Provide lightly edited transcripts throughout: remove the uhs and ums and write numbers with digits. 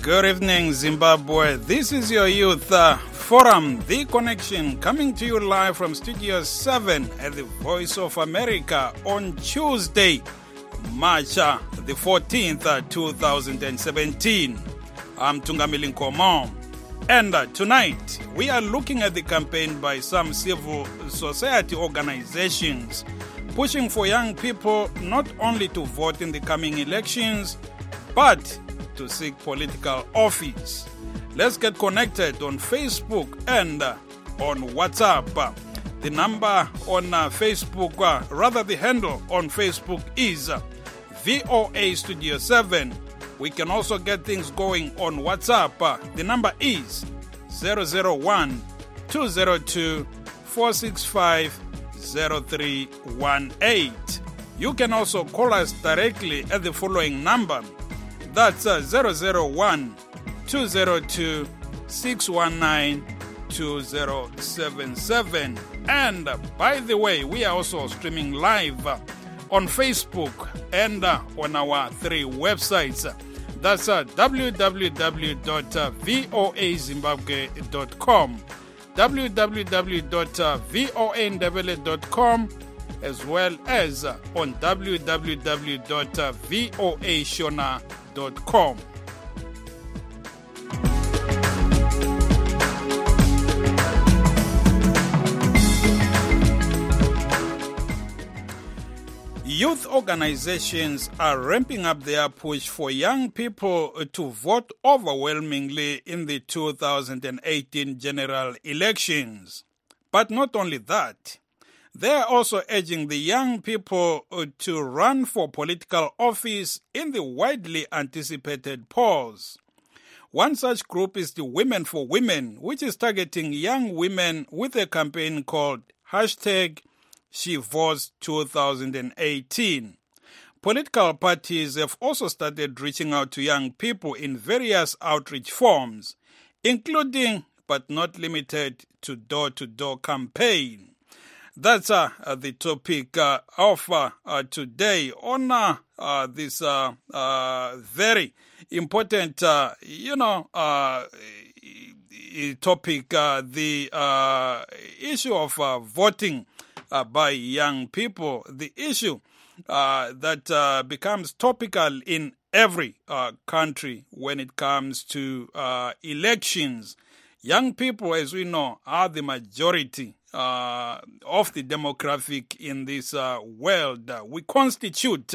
Good evening, Zimbabwe. This is your Youth Forum, The Connection, coming to you live from Studio 7 at the Voice of America on Tuesday, March the 14th, 2017. I'm Tungamili Nkomo. And tonight, we are looking at the campaign by some civil society organizations pushing for young people not only to vote in the coming elections, but to seek political office. Let's get connected on Facebook and on WhatsApp. The number on Facebook, the handle on Facebook is VOA Studio 7. We can also get things going on WhatsApp. The number is 001-202-465-0318. You can also call us directly at the following number. That's 001-202-619-2077. And by the way, we are also streaming live on Facebook and on our 3 websites. That's www.voazimbabwe.com, www.voandebele.com, as well as on www.voashona.com. Youth organizations are ramping up their push for young people to vote overwhelmingly in the 2018 general elections. But not only that, they are also urging the young people to run for political office in the widely anticipated polls. One such group is the Women for Women, which is targeting young women with a campaign called #SheVotes2018. Political parties have also started reaching out to young people in various outreach forms, including but not limited to door-to-door campaign. That's the topic of today on this very important, topic, the issue of voting by young people, the issue that becomes topical in every country when it comes to elections. Young people, as we know, are the majority of the demographic in this world. We constitute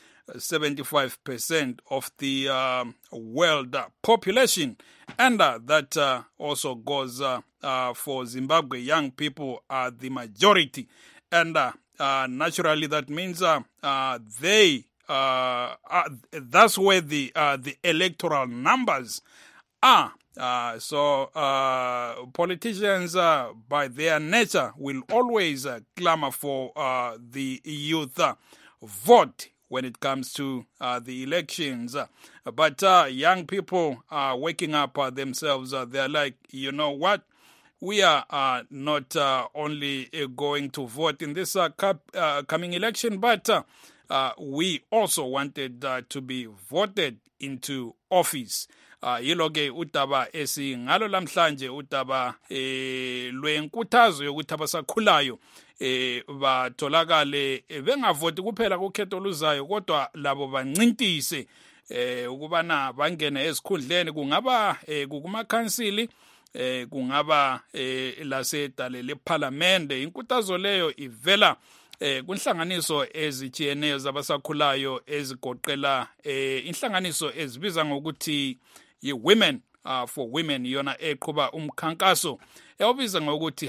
75% of the world population, and that also goes for Zimbabwe. Young people are the majority, and naturally that means they that's where the electoral numbers are. So politicians, by their nature, will always clamor for the youth vote when it comes to the elections. But young people are waking up themselves. They're like, you know what? We are not only going to vote in this coming election, but we also wanted to be voted into office. Yiloke udaba esingalo lamhlanje udaba lwenkuthazo yokuthi abasakhulayo batholakale bengavoti kuphela kukhetho oluzayo, kodwa labo bancintise ukubana bangene esikhundleni, kungaba kukumakhansili, kungaba lasedale lephalamende. Inkuthazo leyo ivela kunhlanganiso ezitshiyeneyo zabasakhulayo ezigoqela inhlanganiso ezibiza ngokuthi yi-Women for Women, yona eqhuba umkhankaso eobiza ngokuthi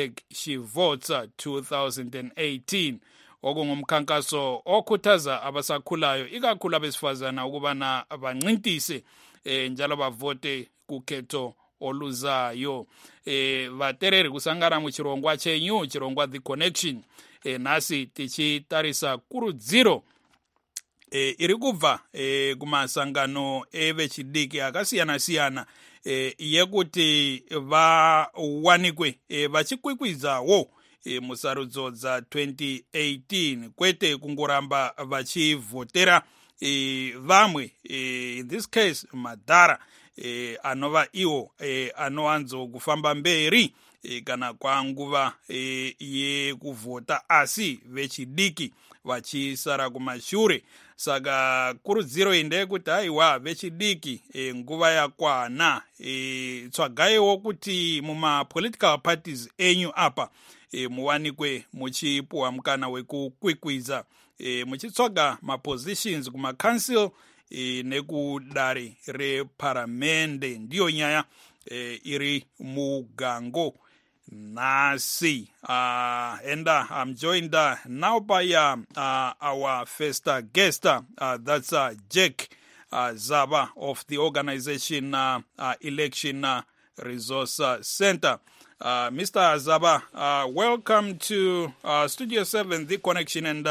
#SheVotes2018, okungumkhankaso okhuthaza abasakhulayo ikakhulu abesifazana ukubana bancintise njalo bavote kukhetho oluzayo. Vatereri kusangana mu chirongwa chenyu, chirongwa The Connection, nasi tichitarisa kurudziro iri kubva kumasangano evechidiki akasiyana-siyana yekuti vawanikwe vachikwikwizawo musarudzo dza 2018 kwete kungoramba vachivhotera vamwe in this case madhara anova iwo anowanzo kufamba mberi kana kwanguva yekuvhota, asi vechidiki vachisara kumashure. Saka kurudziro iyi ndeyekuti haiwa vechidiki nguva yakwana, tsvagaiwo kuti muma-political parties enyu apa muwanikwe muchipuwa mukana wekukwikwidza muchitsvaga mapositions kuma-council nekudare reparamende. Ndiyo nyaya iri mugango nasi. And I'm joined now by our first guest, that's Jack Zaba of the organization Election Resource Center. Mr. Zaba, welcome to Studio 7, The Connection, and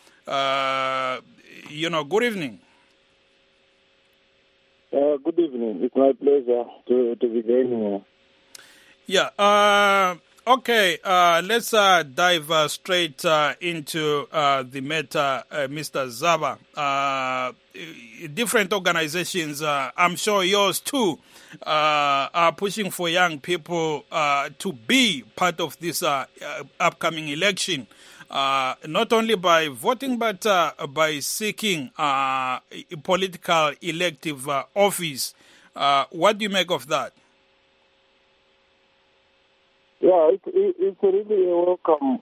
good evening. Good evening. It's my pleasure to be joining you. Yeah. Okay. Let's dive straight into the matter, Mr. Zaba. Different organizations, I'm sure yours too, are pushing for young people to be part of this upcoming election. Not only by voting, but by seeking political elective office. What do you make of that? Yeah, it's really a welcome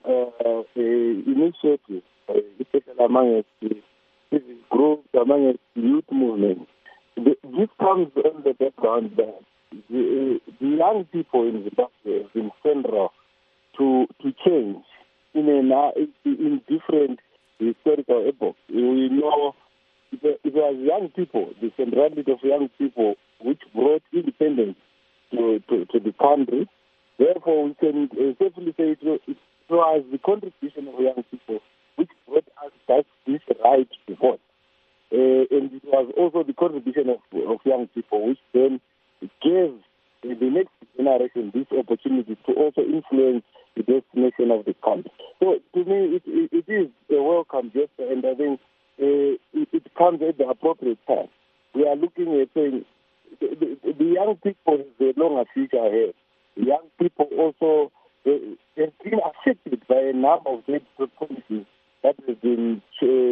initiative, especially among the group, among the youth movement. This comes on the background that the young people in Zimbabwe have been central to change in different historical epochs. We know it was young people, the centrality of young people, which brought independence to the country. Therefore, we can safely say it was the contribution of young people which brought us this right to vote. And it was also the contribution of young people which then gave the next generation this opportunity to also influence the destination of the country. So to me, it is a welcome gesture, and I think it comes at the appropriate time. We are looking at saying the young people have a longer future ahead. Young people also have been affected by a number of policies that have been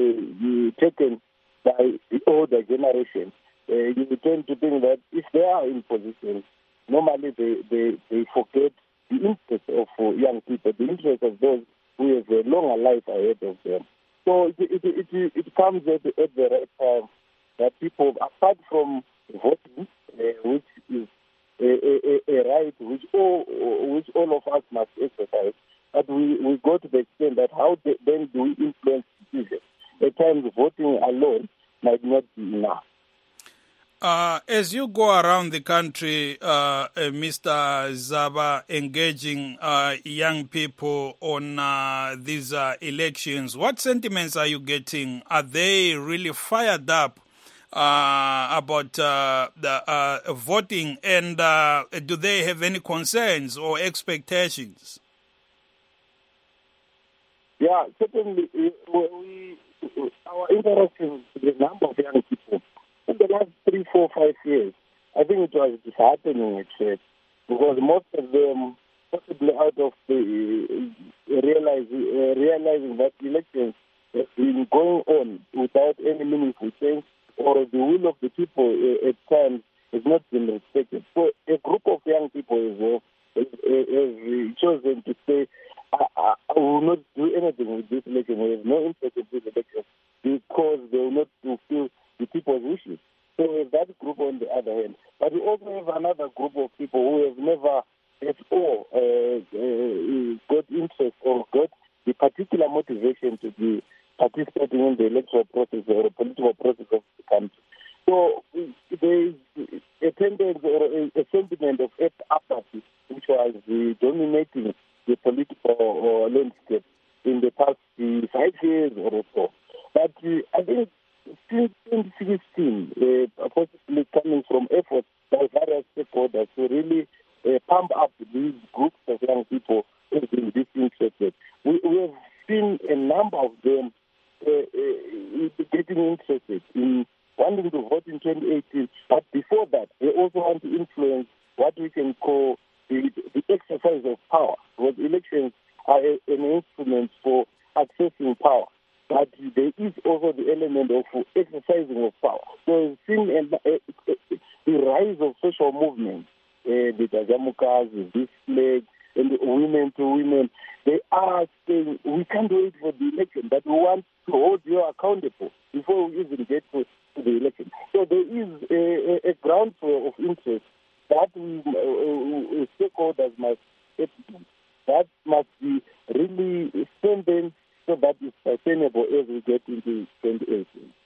taken by the older generation. You tend to think that if they are in position, normally they forget the interest of young people, the interest of those who have a longer life ahead of them. So it comes at the right time that people, apart from voting, which is a right which all of us must exercise, but we go to the extent that how then do we influence decisions? At times, voting alone might not be enough. As you go around the country, Mr. Zaba, engaging young people on these elections, what sentiments are you getting? Are they really fired up about the voting, and do they have any concerns or expectations? Yeah, certainly. Our interactions with a number of young people in the last 3, 4, 5 years, I think it was disheartening actually, because most of them, possibly out of the realizing that elections have been going on without any meaningful change, or the will of the people at times has not been respected. So a group of young people as well has chosen to say, I will not do anything with this election. We have no interest in this election because they will not fulfill the people's wishes. So we have that group on the other hand. But we also have another group of people who have never at all got interest or got the particular motivation to be participating in the electoral process or the political process of the country. So there is a tendency or a sentiment of apathy which was dominating the political landscape in the past 5 years or so. But I think since 2016, possibly coming from efforts by various stakeholders to really pump up these groups of young people who have been disinterested, we have seen a number of them getting interested in wanting to vote in 2018. But before that, they also want to influence what we can call the exercise of power, because elections are an instrument for accessing power. But there is also the element of exercising of power. So seeing the rise of social movements, the Dajamukas, this flag, and the women to women, they are saying, we can't wait for the election, but we want to hold you accountable before we even get to the election. So there is a groundswell of interest that stakeholders must implement. That must be really strengthened so that it's sustainable as we get into 2018.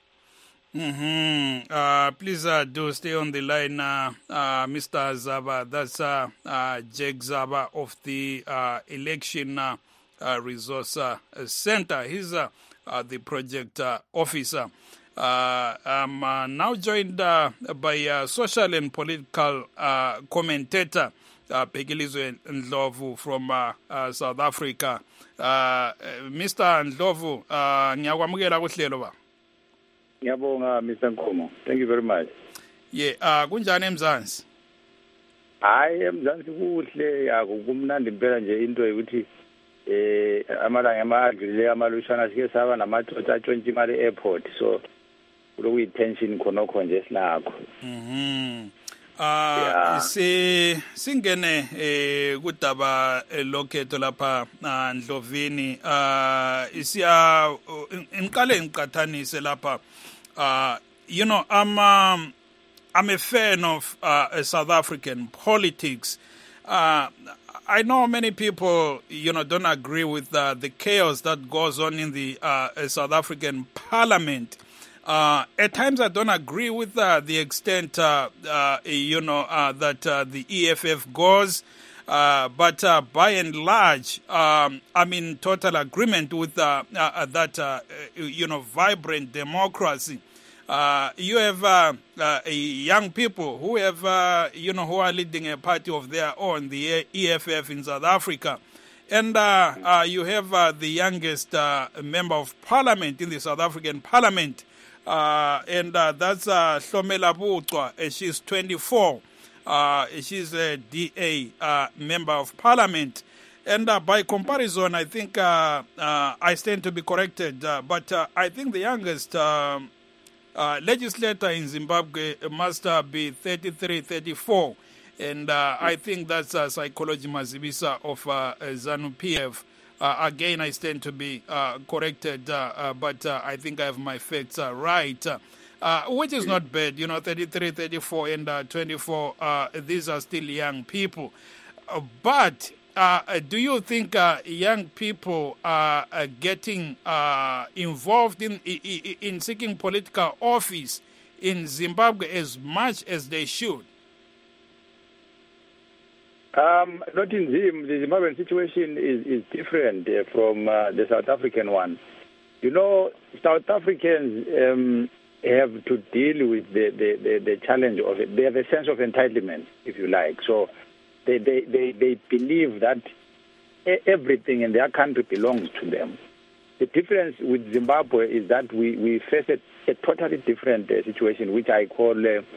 Please do stay on the line, Mr. Zaba. That's Jake Zaba of the Election Resource Center. He's the project officer. I'm now joined by social and political commentator Phekilizwe Ndlovu from South Africa. Mr. Ndlovu, ngiyakwamukela kuhlelo ba. Ngiyabonga Mr. Nkomo. Thank you very much. Yeah, kunjani eMzansi? Hayi eMzansi kuhle, akumnandi impela nje into ukuthi amalanga amadlule amalushana sike saba namathotha atshontshe ngale airport, so kulokuyi tension khonokho nje silakho. Singene kudaba lokhetho lapha Ndlovini, ngiqale ngiqathanise lapha. You know, I'm a fan of South African politics. I know many people, you know, don't agree with the chaos that goes on in the South African Parliament. At times, I don't agree with the extent, you know, that the EFF goes. But by and large, I'm in total agreement with that, you know, vibrant democracy. You have young people who have, you know, who are leading a party of their own, the EFF in South Africa. And you have the youngest member of parliament in the South African parliament. And that's Hlomela Bucwa. She's 24. She's a DA member of parliament. And by comparison, I think I stand to be corrected. But I think the youngest legislator in Zimbabwe must be 33, 34. And I think that's Psychology Mazibisa of ZANU-PF. Again, I stand to be corrected, but I think I have my facts right, which is not bad. You know, 33, 34, and 24, these are still young people. But do you think young people are getting involved in seeking political office in Zimbabwe as much as they should? Not in Zim. The Zimbabwean situation is different from the South African one. You know, South Africans have to deal with the challenge of it. They have a sense of entitlement, if you like. So they believe that everything in their country belongs to them. The difference with Zimbabwe is that we face a totally different situation, which I call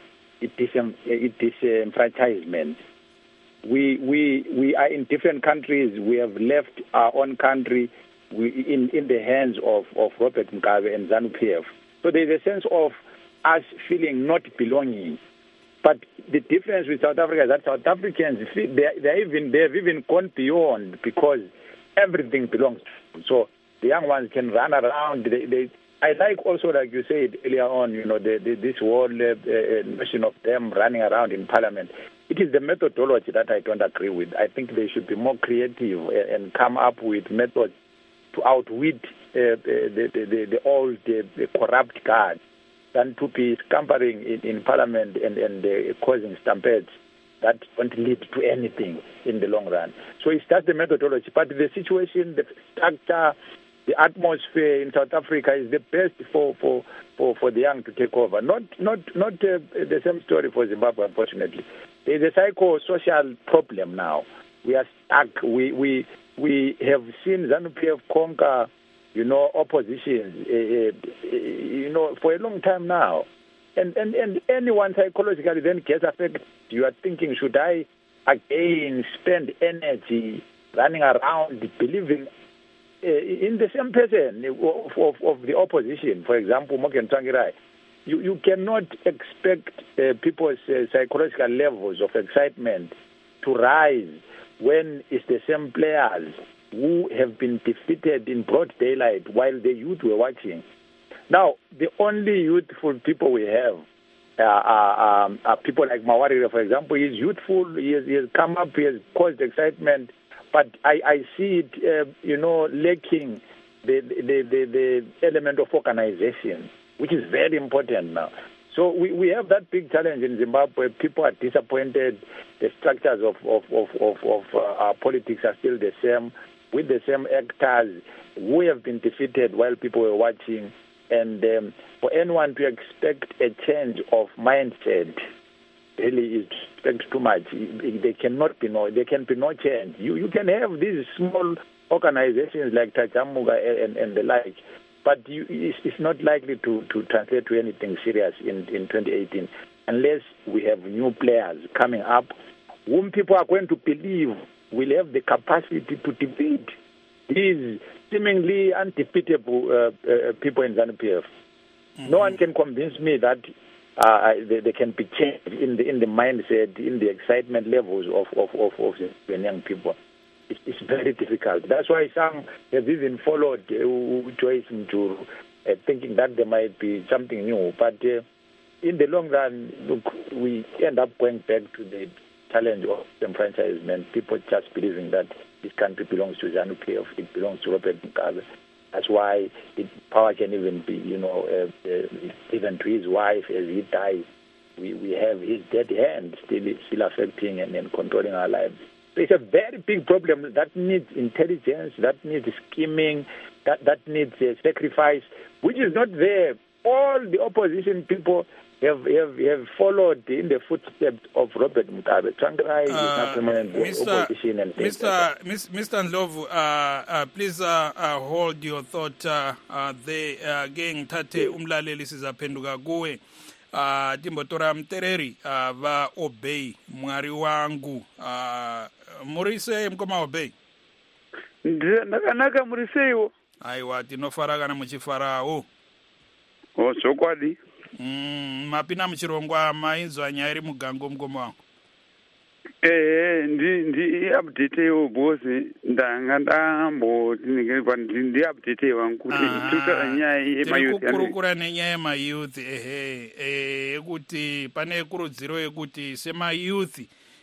disenfranchisement. We are in different countries. We have left our own country in the hands of Robert Mugabe and ZANU-PF. So there is a sense of us feeling not belonging. But the difference with South Africa is that South Africans, they have even gone beyond, because everything belongs to them. So the young ones can run around. I like also, like you said earlier on, you know, this whole notion of them running around in parliament. It is the methodology that I don't agree with. I think they should be more creative and come up with methods to outwit the old corrupt guard than to be scampering in parliament and causing stampedes that won't lead to anything in the long run. So it's just the methodology. But the situation, the structure, the atmosphere in South Africa is the best for the young to take over. Not the same story for Zimbabwe, unfortunately. There's a psychosocial problem now. We are stuck. We have seen ZANU-PF conquer, you know, oppositions, you know, for a long time now. and anyone psychologically then gets affected. You are thinking, should I again spend energy running around believing in the same person of the opposition? For example, Morgan Tsvangirai. You cannot expect people's psychological levels of excitement to rise when it's the same players who have been defeated in broad daylight while the youth were watching. Now, the only youthful people we have are people like Mawarire, for example. He's youthful, he has come up, he has caused excitement, but I see it, lacking the element of organization, which is very important now. So we have that big challenge in Zimbabwe. People are disappointed. The structures of our politics are still the same, with the same actors who have been defeated while people were watching. And for anyone to expect a change of mindset really is to expect too much. There can be no change. You can have these small organizations like Tachamuga and the like, but it's not likely to translate to anything serious in 2018 unless we have new players coming up whom people are going to believe will have the capacity to defeat these seemingly undefeatable people in ZANU-PF. Mm-hmm. No one can convince me that they can be changed in the mindset, in the excitement levels of the young people. It's very difficult. That's why some have even followed Joyce into thinking that there might be something new. But in the long run, look, we end up going back to the challenge of enfranchisement. People just believing that this country belongs to ZANU-PF, it belongs to Robert Mugabe. That's why power can even be, even to his wife as he dies. We have his dead hand still affecting and controlling our lives. So it's a very big problem that needs intelligence, that needs scheming, that needs sacrifice, which is not there. All the opposition people have followed in the footsteps of Robert Mugabe. Tsvangirai is not permanent opposition. And Mr. Ndlovu, please hold your thought there. Gang tate umlaleli sizaphenduka kuwe. Timbotora mtereri va obey mwari wangu. Murise mkoma obey. Ndakanaka muriseiwo. Aiwa tinofara kana muchifarawo. Zvokwadi. Mapina muchirongwa mainzwa nyaya iri mugango mukoma wangu. Ndi update yo boss ndanga ndambo tinenge ndi update wangu kuti tuta nyaya yemayouth kukurukura nenyaya yemayouth ekuti pane kurudziro yekuti semayouth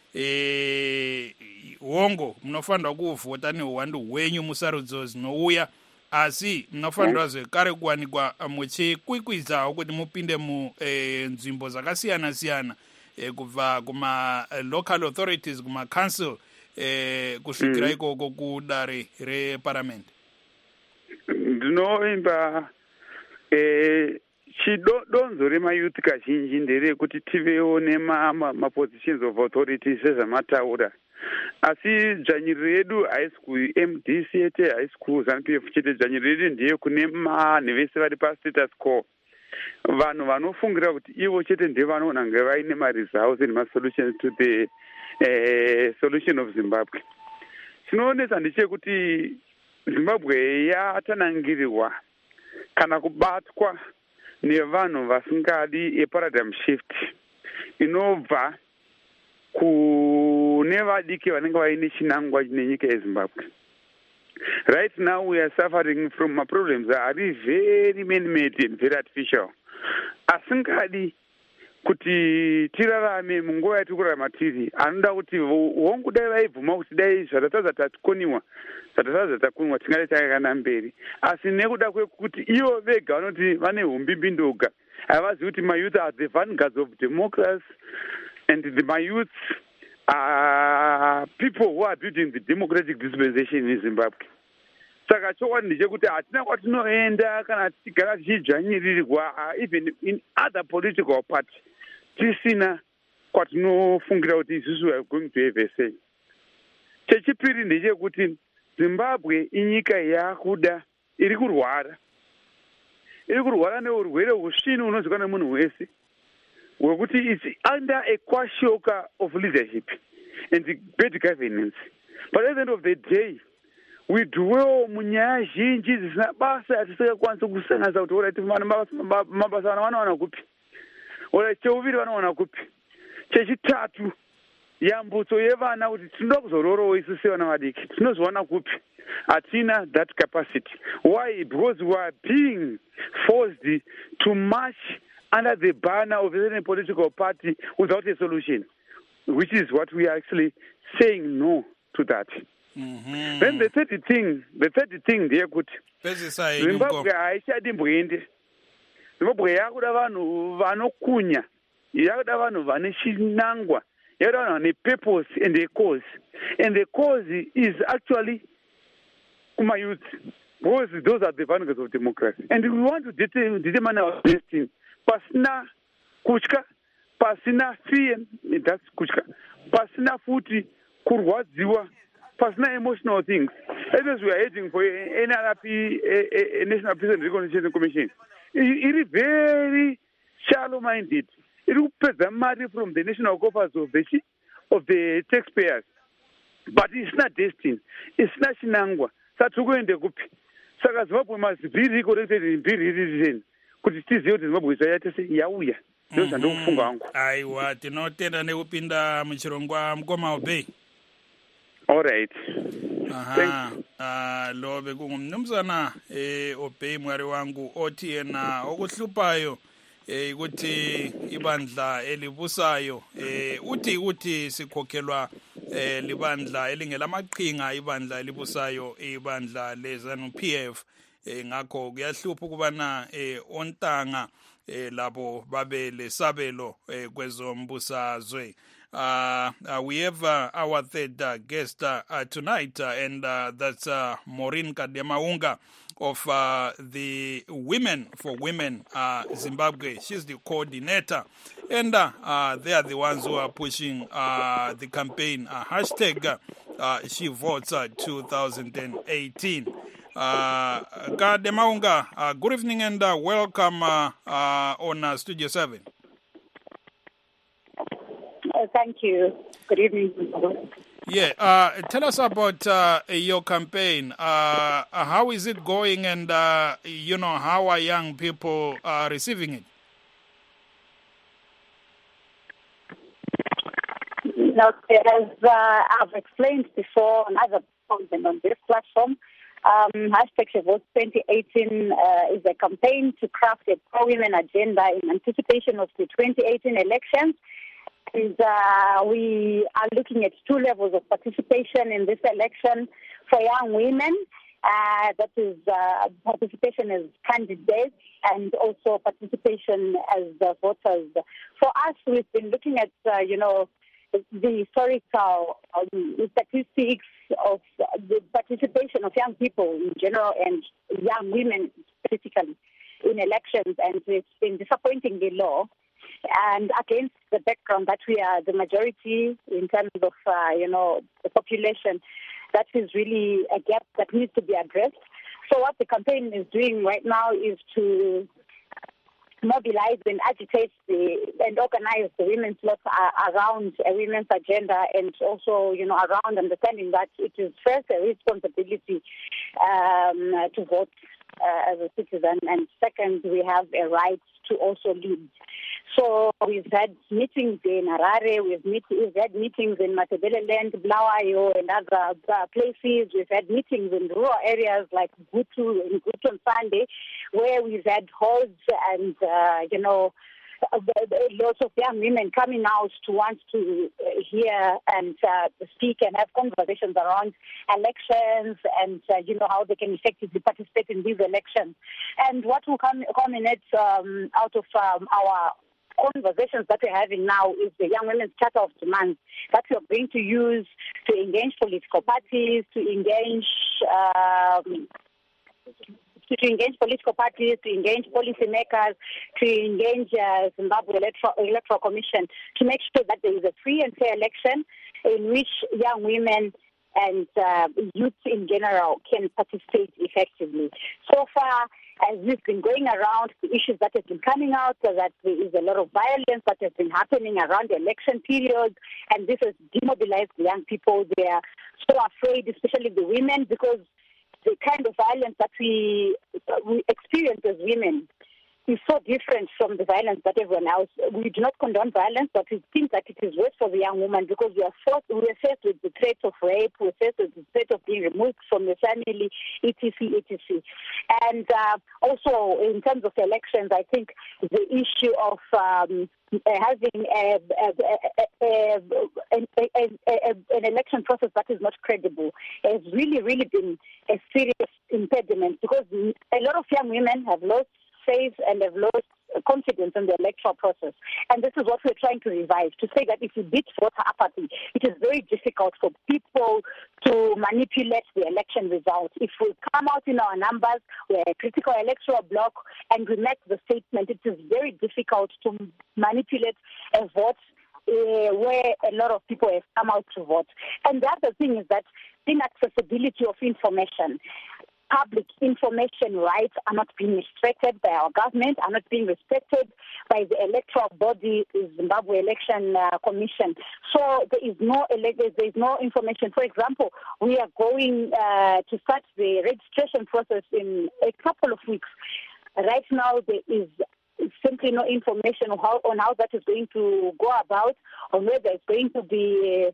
hongo munofanirwa kuvhota neuwandu hwenyu musarudzo dzinouya, asi munofanirwa zvekare kuwanikwa muchikwikwidzawo kuti mupinde munzvimbo dzakasiyana siyana kubva kuma local authorities, kuma council kusvikira ikoko kudare reparliament. Ndinoimba chidonzo remayouth kazhinji nderekuti tivewo nemapositions of authority sezvamataura, asi dzvanyiriro yedu haisi kuMDC chete, haisi kuZANU-PF chete. Dzvanyiriro yedu ndeye kune vanhu vese vari pastatus quo, vanhu vanofungira kuti ivo chete ndevanonanga vaine maresults and masolutions to the solution of Zimbabwe. Chinoonesa ndechekuti Zimbabwe yatanangirirwa kana kubatwa nevanhu vasingadi paradigm shift inobva kune vadiki vanenge vaine chinangwa nenyika yeZimbabwe. Right now we are suffering from problems that are very man-made and very artificial. Asingadi kuti tirarame munguva yatikurarama tiri, anoda kuti hongu dai vaibvuma kuti dai zvatataza tatikoniwa, zvatataza takunwa tingade takakana mberi, asi nekuda kwekuti ivo vega vanoti vane umbimbindoga, havazivi kuti mayouth are the vanguards of democracy, and my youth are people who are building the democratic dispensation in Zimbabwe. Saka chokwadi ndechekuti hatina kwatinoenda kana tichigara tichidzvanyirirwa even in other political party, tisina kwatinofungira kuti isusu we are going to have a say. Chechipiri ndechekuti Zimbabwe inyika yakuda iri kurwara neurwere husvinu unozikanwa nemunhu wese. wekuti it's under a kwashoka of leadership and bad governance. But at the end of the day, we dwell munyaya zhinji zvisina basa atisingakwanisi kusanganisa kuti orati mabasa vanowana kupi, orati cheuviri vanowana kupi, chechitatu yambutso yevana kuti tinoda kuzororowo isu sevana vadiki tinozowana kupi. Hatina that capacity. Why? Because we are being forced to march under the banner of a political party without a solution, which is what we are actually saying no to that. Mm-hmm. Then the third thing there could Zimbabwe haichadimboende. Zimbabwe yakuda vanhu vanokunya, yakuda vanhu vane chinangwa, yakuda vanhu vane purpose and a cause. And the cause is actually my youth, because those are the vanguards of democracy. And we want to determine our destiny. Pasina kuchka, pasina fear, that's kuchka. Pasina futi kurwadziwa, pasina emotional things. As we are heading for NRP, a National Peace and Reconciliation Commission, it is very shallow-minded. It will pay the money from the national coffers of the taxpayers. But it's not destined. It's not Shinangwa. Satsukuende kupi. Saka Zimbabwe must be reconnected in be kuti tizive kuti Zimbabwe yatese yauya. Ndoza ndokufunga wangu. Aiwa, tinotenda nekupinda muchirongwa mukoma Obey. All right. Aha. Lo bekungumnumzana Obey mwari wangu othi yena okuhlupayo ukuthi ibandla elibusayo uthi sikhokhelwa libandla elingelamaqhinga ibandla elibusayo ibandla leZANU-PF ngakho kuyahlupha ukubana ontanga labo babe lesabelo kwezombusazwe. We have our third guest tonight, and that's Maureen Kademaunga of the Women for Women Zimbabwe. She's the coordinator, and they are the ones who are pushing the campaign hashtag She Votes 2018. Kademaunga, good evening and welcome on Studio 7. Thank you. Good evening. Yeah, tell us about your campaign. How is it going, and how are young people receiving it? As I've explained before on other content on this platform, hashtag She Votes 2018 is a campaign to craft a pro-women agenda in anticipation of the 2018 elections. And we are looking at two levels of participation in this election for young women. That is participation as candidates and also participation as voters. For us, we've been looking at, the historical statistics of the participation of young people in general and young women specifically in elections, and it's been disappointingly low. And against the background that we are the majority in terms of, the population, that is really a gap that needs to be addressed. So what the campaign is doing right now is to mobilize and agitate and organize the women's lot around a women's agenda, and also, around understanding that it is first a responsibility to vote as a citizen, and second, we have a right to also lead. So we've had meetings in Harare, we've had meetings in Matabeleland, Blawayo, and other places. We've had meetings in rural areas like Gutu and Gutu Sunday, where we've had halls and, lots of young women coming out to want to hear and speak and have conversations around elections and, how they can effectively participate in these elections. And what will culminate out of our conversations that we're having now is the Young Women's Charter of Demands that we're going to use to engage political parties, to engage political parties, to engage policymakers, to engage Zimbabwe Electoral Commission to make sure that there is a free and fair election in which young women and youth in general can participate effectively. So far, as we've been going around, the issues that have been coming out are that there is a lot of violence that has been happening around the election period, and this has demobilized the young people. They are so afraid, especially the women, because the kind of violence that we experience as women is so different from the violence that everyone else. We do not condone violence, but we think that it is worse for the young woman because we are faced with the threat of rape, we're faced with the threat of being removed from the family, etc. And also, in terms of elections, I think the issue of having an election process that is not credible has really been a serious impediment, because a lot of young women have lost faith and have lost confidence in the electoral process. And this is what we're trying to revive, to say that if you beat voter apathy, it is very difficult for people to manipulate the election results. If we come out in our numbers, we're a critical electoral bloc, and we make the statement, it is very difficult to manipulate a vote where a lot of people have come out to vote. And the other thing is that inaccessibility of information. Public information rights are not being respected by our government, are not being respected by the electoral body, the Zimbabwe Election Commission. So there is no information. For example, we are going to start the registration process in a couple of weeks. Right now, there is simply no information on how that is going to go about, on whether it's going to be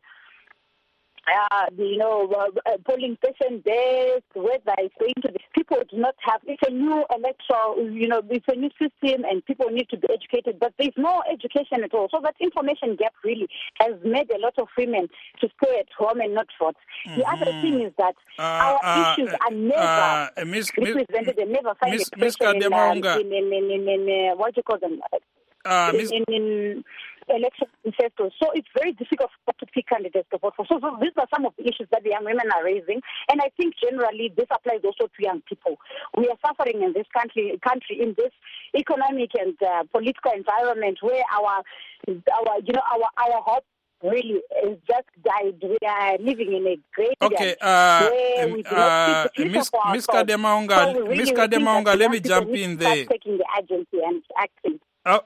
polling station desk, whether it's going to be, people do not have, it's a new electoral, it's a new system and people need to be educated, but there's no education at all. So that information gap really has made a lot of women to stay at home and not vote. The other thing is that our issues are never represented and never find expression in what you call them, in election manifestos. So it's very difficult to pick candidates to vote for. So these are some of the issues that the young women are raising, and I think generally this applies also to young people. We are suffering in this country in this economic and political environment where our hope really is just died. We are living in a great Miss Kademaunga, let me jump in there. Taking the agency and acting.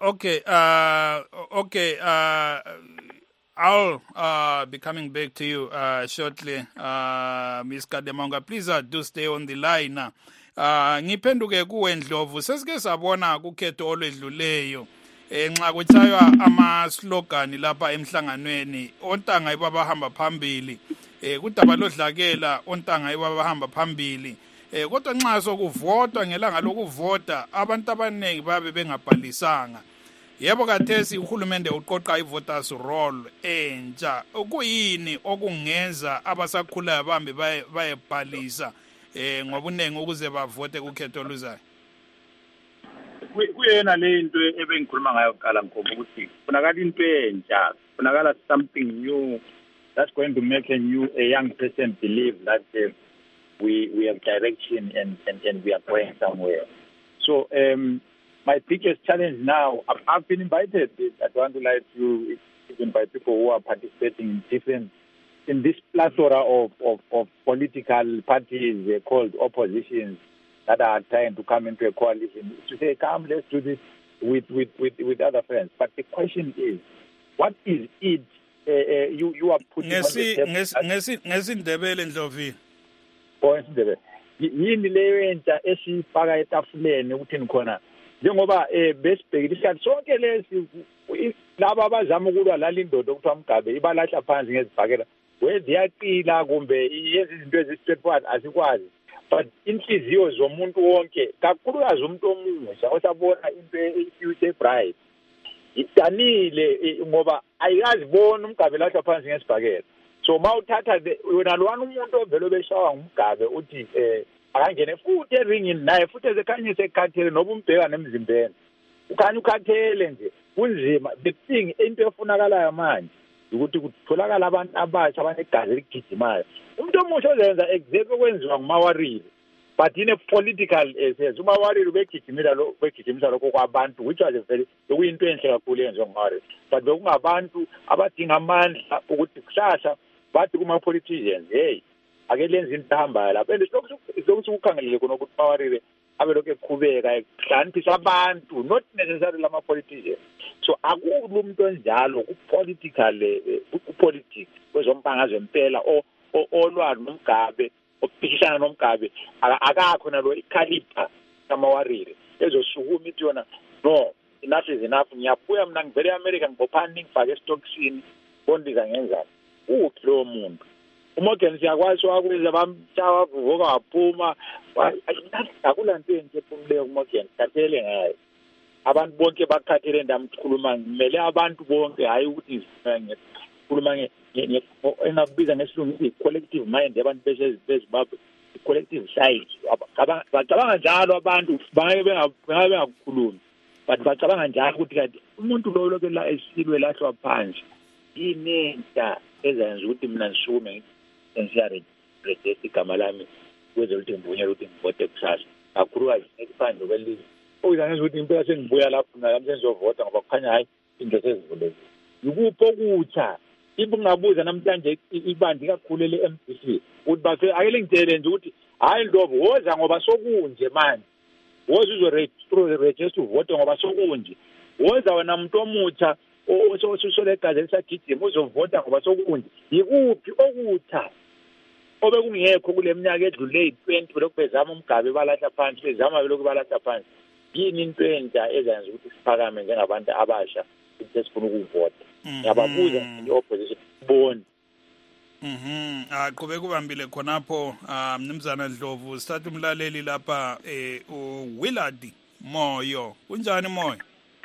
I'll be coming back to you shortly, Ms. Kademaunga. Please do stay on the line. Ngiphenduke kuwe Ndlovu, sesike sabona kukhetho olwedluleyo nxa kuchaywa ama-slogan lapha emhlanganweni, ontanga yibo abahamba phambili, kudaba lodlakela ontanga yibo abahamba phambili. Kodwa nxa sokuvotwa ngelanga lokuvota abantu abaningi babe bengabhalisanga. Yebo kathesi uhulumende uqoqa i-voters roll entsha. Ukuyini okungenza abasakhulayo bambe bayebhalisa ngobunengi ukuze bavote kukhetho oluzayo? Kuyena le into ebengikhuluma ngayo kuqala ngoba ukuthi kunakala into entsha, kunakala something new that's going to make a young person believe that we have direction and we are going somewhere. So my biggest challenge now, I've been invited, I don't lie to you, even by people who are participating in this plethora of political parties called oppositions that are trying to come into a coalition, to say, come, let's do this with other friends. But the question is, what is it you are putting on the table? Yini leyo entsha esifaka etafuleni ukuthini khona njengoba besibhekile isikhathi sonke lesi laba abazama ukulwa lalindoda okuthiwa Mugabe ibalahla phansi ngezibhakela weziyaqila kumbe yenza izinto ezistraightforward asikwazi, but inhliziyo zomuntu wonke kakhulukazi umuntu omusha osabona into future bright idanile ngoba ayikazibona uMugabe lahla phansi ngezibhakela. So mawuthatha wena lwana umuntu ovelo beshawa nguMugabe uthi akangene futhi eringini naye futhi ezekhanyise ekhathele noba umbheka nemzimbeni ukhanya ukhathele nje kunzima. The thing into efunakalayo manje ukuthi kutholakala abantu abasha abanegazi eligijimayo. Umuntu omusha ozenza exactly okwenziwa nguMawarile, but in a political sense uMawarile begijimisa lokho kwabantu, which was kuyinto enhle kakhulu yenziwa nguMawarile, but bekungabantu abadinga amandla ukuthi kusasa bathi kuma-politicians hey ake lenze into ehambayo lapho and silokuthi ukukhangelele khona ukuthi Mawarire abe lokhu eqhubeka ekuhlaniphisa abantu not necessarily lama-politicians. So akukho umuntu onjalo kupolitics kwezombangazwe impela olwa noMgabe ophikisana noMgabe akakho nalo ikhalipha kaMawarire ezosukuma ithi yona no enough is enough ngiyabuya mina ngivele eAmerica ngibophani ngifake esitokisini bondiza ngenzani uthi lo muntu uMorgan siyakwazi wakwenza bamtshaya bavuka waphuma akulanto enhle ephumuleyo kuMorgan kathele ngayo abantu bonke bakhathele ndamkhuluma ngimele abantu bonke hayi ukuthi ngikhuluma engakubiza ngesilungu collective mind yabantu beZimbabwe collective side bacabanga njalo abantu bengakukhulumi but bacabanga njalo ukuthi kanti umuntu lo lokho la esilwe lahlwa phansi inenta ezenza ukuthi mina ngisukume ngishare register igama lami kweze ukuthi ngivunyelwe ukuthi ngivote kusasa kakhulukazi ekuphandle kwelizwe uyizangenza ukuthi impela sengibuya lapho nami sengizovota ngoba kukhanya hayi into sezivulekile yikuphi okutsha ibungabuza namhlanje ibandi kakhulu le-MDC ukuthi base akele ngitshele nje ukuthi hayi Ndlovu woza ngoba sokunje manje woza uzoregister uvote ngoba sokunje woza wena muntu omutsha osolegazi elisagijima uzovota ngoba sokunje yikuphi okutsha obekungekho kule minyaka edlule 20 lokhu bezama uMgabe balahla phansi bezama lokhu balahla phansi yini into entsha ezenza ukuthi siphakame njengabantu abasha ukuthi sifuna ukuvota yababuza i-opposition bone aqhubeka kubambile khonapho mnumzana Ndlovu sithatha umlaleli lapha uWillard Moyo unjani Moyo?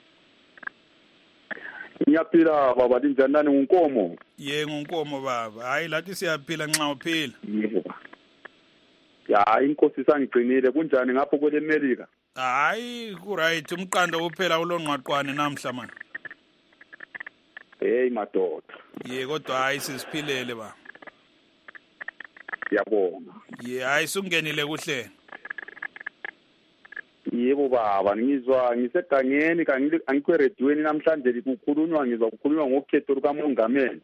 Ngiyaphila baba linjani nani ngunkomo? Ngunkomo baba hayi lathi siyaphila nxa uphila. Yebo. Ya inkosi sangigcinile kunjani ngapho kwele America? Hayi ku right umqando uphela ulonqwaqwane namhla man. Hey madoda. Kodwa hayi sisiphilele ba. Yabonga. Hayi sungenile kuhle. Yebo baba ngizwa ngisegangeni angikho eredweni namhlanje kukhulunywa ngokhetho lukamongameli.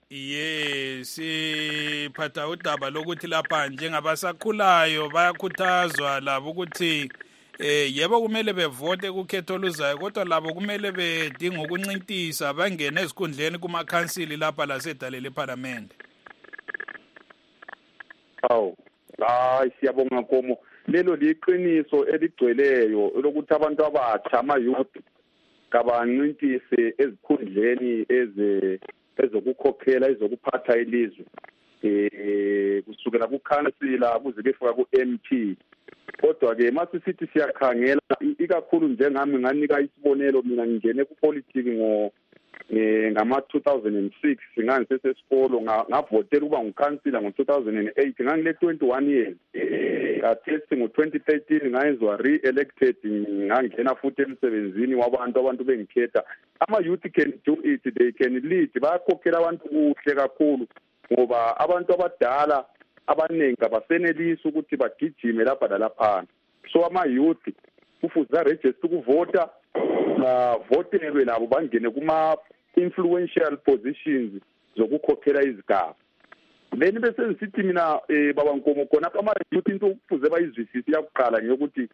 Siphatha udaba lokuthi lapha njengabasakhulayo bayakhuthazwa labo ukuthi yebo kumele bevote kukhetho oluzayo kodwa labo kumele bedinga ukuncintisa bangene ezikhundleni kumakhansili lapha lasedale leParliament. Hayi siyabonga Nkomo. Lelo liqiniso eligcweleyo lokuthi abantu abatsha ama-youth kabancintise ezikhundleni ezokukhokhela ezokuphatha ilizwe kusukela kukhansila kuze kufika ku-MP. Kodwa-ke masisithi siyakhangela ikakhulu njengami nganika isibonelo mina ngingene kupolitiki ngama-2006 ngangisesesikolo ngavotela ukuba ngukhansila ngo-2008 ngangile 21 years kathesi ngo-2013 ngayenzwa re-elected ngangena futhi emsebenzini abantu bengikhetha ama-youth can do it, they can lead, bayakhokhela abantu kuhle kakhulu ngoba abantu abadala abaningi abasenelisi ukuthi bagijime lapha lalaphana. So ama-youth kufuze aregister ukuvota bavotelwe labo bangene kuma-influential positions zokukhokhela izigaba. Then bese ngisithi mina baba Nkomo khona ama-youth into kufuze bayizwisise yakuqala ngeyokuthi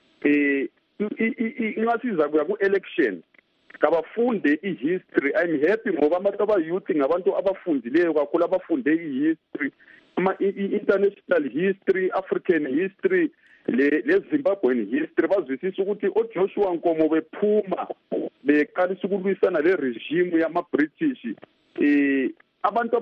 ingasiza kuya ku-election kabafunde i-history. I'm happy ngoba abantu aba-youth ngabantu abafundileyo kakhulu abafunde i-history i-international history, African history, le-Zimbabwean history. Bazwisisa ukuthi oJoshua Nkomo bephuma beqalisa ukulwisana le-regime yama-British abantu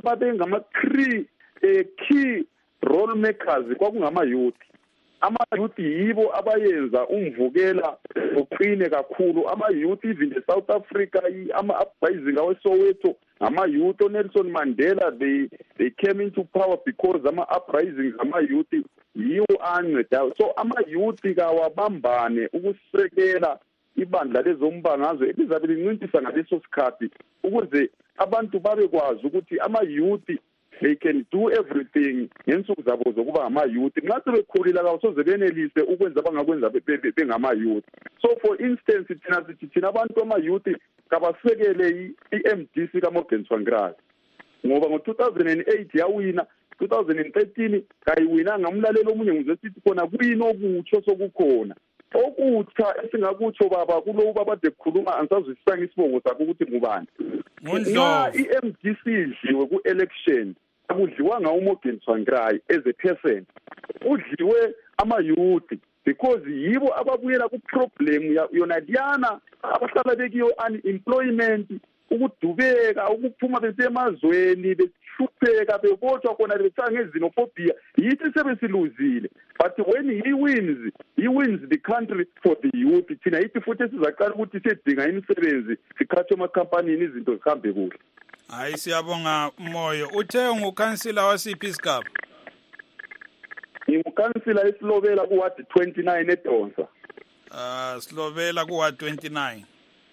key role makers kwakungama-youth. Ama-youth yibo abayenza umvukela uqine kakhulu. Ama-youth even eSouth Africa ama-uprising aweSoweto ama-youth Nelson Mandela they came into power because ama-uprisings ama-youth yiwo ancedayo. So ama-youth kawabambane ukusekela ibandla lezombangazwe elizabe lincintisa ngaleso sikhathi ukuze abantu babekwazi ukuthi ama-youth they can do everything ngensuku zabo zokuba ngama-youth. Nxa sebekhulile kasoze benelise ukwenza abangakwenza bengama-youth. So for instance thina abantu ama-youth kabasekele i-MDC kaMorgan Tsvangirai. ngoba ngo-2008 yawina, 2013 kayiwinanga. Umlalelo omunye ngizesithi khona kuyini okutsho sokukhona okutsha esingakutsho baba kulo ubaba ade kukhuluma angisazwisisanga isibongo sakho ukuthi ngubani. Nxa i-MDC idliwe ku-election akudliwanga uMorgan Tsvangirai as a person, udliwe ama-youth because yibo ababuyela ku-problem yona liyana abahlala bekiyo unemployment, ukudubeka, ukuphuma besemazweni besihlupheka bebotshwa khona betshaya ngezinophobia. Yithi sebesiluzile, but when he wins the country for the youth. Thina yithi futhi sizaqala ukuthi sidinga imisebenzi, sikhathe emakhampanini izinto zihambe kuhle. Hayi siyabonga Moyo. Uthe ngukhansila wasiphi isigaba? Ngukhansila eSilobela kuward 29 eDonsa. Silobela kuward 29.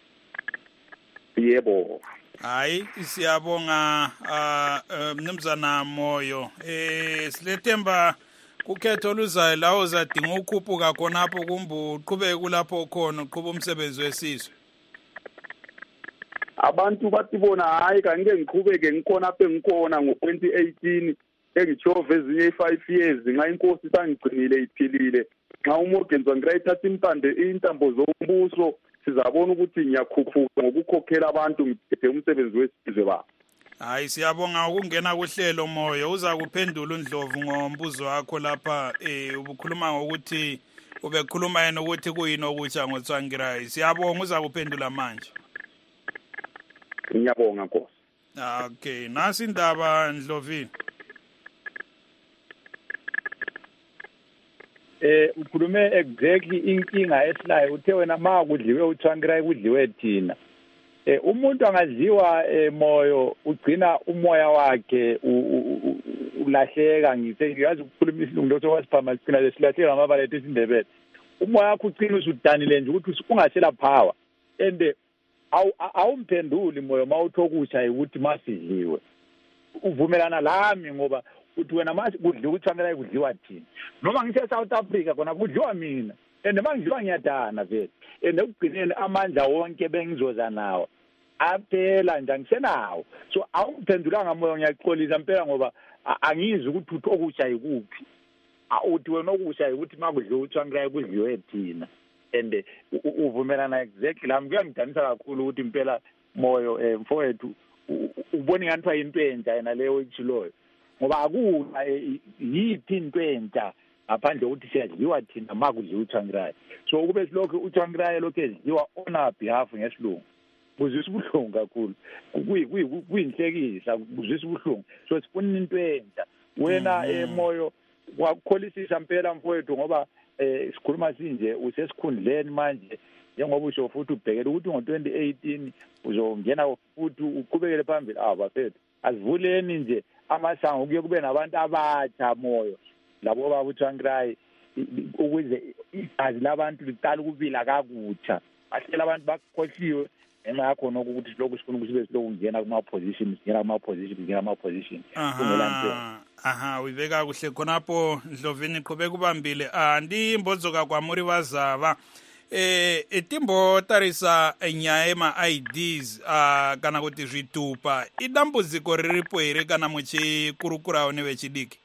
Yebo. Hayi siyabonga mnumzana Moyo. Silethemba kukhetho luzayo la uzadinga ukhuphuka khonapho kumbe uqhubeke kulapho khona uqhubha umsebenzi wesizwe. Abantu bathi bona hayi kanike ngiqhubeke ngikhona apha engikhona ngo-2018 engijove ezinye 5 years nxa inkosi sangigcinile iphilile. Nxa uMorgan Tsvangirai thatha intambo zombuso sizabona ukuthi ngiyakhuphuka ngokukhokhela abantu ngiphethe umsebenzi wesizwe baba. Hayi siyabonga ukungena kuhlelo Moyo. Uza kuphendula uNdlovu ngombuzo wakho lapha ubukhuluma ngokuthi ubekhuluma yena ukuthi kuyini okutsha ngoTsvangirai. Siyabonga uza kuphendula manje. Ngiyabonga Nkosi. Okay, nasi indaba Ndlovini. Ukhulume exactly inkinga esilayo. Uthe wena ma kudliwe uTsvangirai kudliwe thina. Umuntu angadliwa Moyo ugcina umoya wakhe ulahleka. Ngiyazi ukukhuluma isilungu lokho wasiphamela sigcina lesilahleka ngamabala ethu isindebele. Umoya wakhe ugcina usudanile nje ukuthi ungasela power. And awumphenduli Moyo mawuthokusha ukuthi masidliwe. Uvumelana lami ngoba uthi wena manje kudliwa uTsvangirai kudliwa thina. Noma ngise South Africa kona kudliwa mina. And mangidliwa ngiyadana vele. And ekugcineni amandla wonke bengizoza nawo aphela nje angisenawo. So awumphendulanga Moyo ngiyaxolisa impela ngoba angizwi ukuthi uthokusha yikuphi. Uthi wena okusha ukuthi makudliwa uTsvangirai kudliwe thina. And uvumelana exactly lami kuyangidanisa kakhulu ukuthi impela Moyo mfowethu ubona nganthiwa into entsha yena leyo ichiloyo ngoba akuna yithi into entsha ngaphandle ukuthi siyadliwa thina makudliwa uTsvangirai. So kube silokho uTsvangirai lokho edliwa on our behalf ngesilungu kuzwisa ubuhlungu kakhulu, kuyinhlekisa kuzwisa ubuhlungu. So sifuna into entsha wena Moyo wakukholisisa impela mfowethu ngoba sikhuluma sinje usesikhundleni manje njengoba usho futhi ubhekele ukuthi ngo-2018 uzongena futhi uqhubekele phambili. Bafethu asivuleni nje amasango kuye kube nabantu abatsha Moyo labo baba uTsvangirai ukuze igazi labantu liqala ukubila kakutsha. Bahlela abantu bakhohliwe ngenxa yakho nokuthi lokhu sifuna ukuthi sibe siloku ngena kuma-position uyibeka kuhle khonapho Ndlovini qhubeka ubambile. Ndimbodzo kakwamuri vazava etimbo tarisa nyaya ema-IDs kana kuti zvitupa idambudziko riripo here kana muchikurukurawo nevechidiki?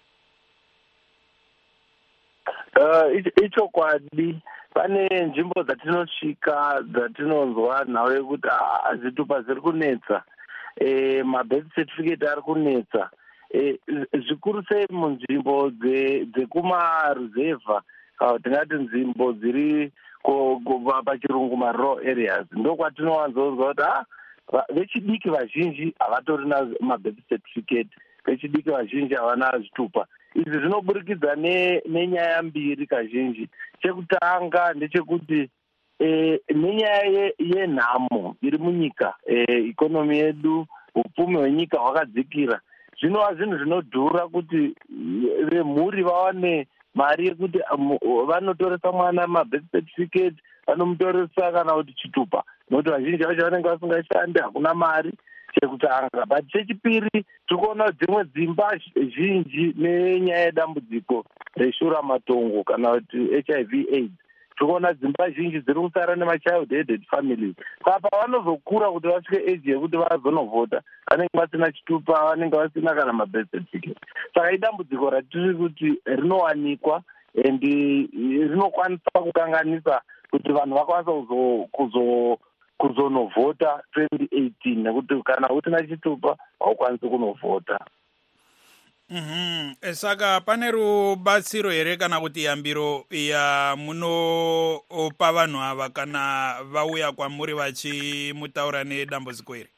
Ichokwadi pane nzvimbo dzatinosvika dzatinonzwa nhau yekuti zvitupa zviri kunetsa, mabirth certificate ari kunetsa, zvikuru sei munzvimbo dzekumaruzevha, tingati nzvimbo dziri pachirungu marural areas. Ndokwatinowanzonzwa kuti vechidiki vazhinji havatori namabirth certificate, vechidiki vazhinji havana zvitupa. Izvi zvinoburikidza nenyaya mbiri kazhinji. Chekutanga ndechekuti nenyaya yenhamo iri munyika, ikonomi yedu, upfumi hwenyika hwakadzikira. Zvinova zvinhu zvinodhura kuti vemhuri vawane mari yekuti vanotoresa mwana mabirth certificate, vanomutoresa kana kuti chitupa, nokuti vazhinji vacho vanenge vasingashandi, hakuna mari. Chekutanga. But chechipiri tikuona dzimwe dzimba zhinji nenyaya yedambudziko reshura matongo kana kuti HIV AIDS tikuona dzimba zhinji dziri kusara nemachild headed families. Saka pavanozokura kuti vasvike age yekuti vazonovhota vanenge vasina chitupa, vanenge vasina kana mabirth certificate. Saka idambudziko ratiri kuti rinowanikwa and rinokwanisa kukanganisa kuti vanhu vakwanisa kuzonovhota 2018 nekuti kana usina chitupa haukwanisi kunovhota. Saka pane rubatsiro here kana kuti yambiro yamunopa vanhu ava kana vauya kwamuri vachimutaura nedambudziko iri?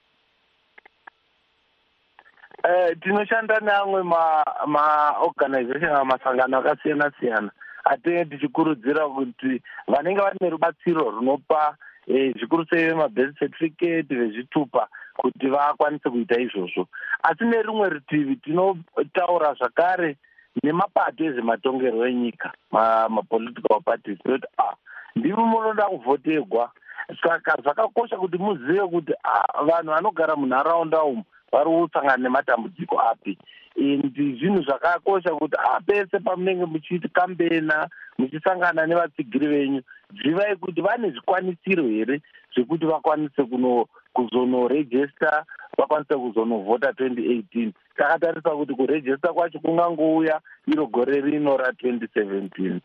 Tinoshanda neamwe maorganization, masangano akasiyana siyana atinenge tichikurudzira kuti vanenge vane rubatsiro runopa zvikuru sei mabirth certificate vezvitupa kuti vakwanise kuita izvozvo. Asi nerimwe rutivi tinotaura zvakare nemapato ezvematongerwo enyika, mapolitical parties, kuti ndimi munoda kuvhoterwa. Saka zvakakosha kuti muzive kuti vanhu vanogara munharaunda umu vari kusangana nematambudziko api. Ndi zvinhu zvakakosha kuti pese pamunenge muchikambena muchisangana nevatsigiri venyu, zivai kuti vane zvikwanisiro here zvekuti vakwanise kuzonorejista, vakwanise kuzonovhota 2018. Takatarisa kuti kurejista kwacho kungangouya iro gore rino ra2017.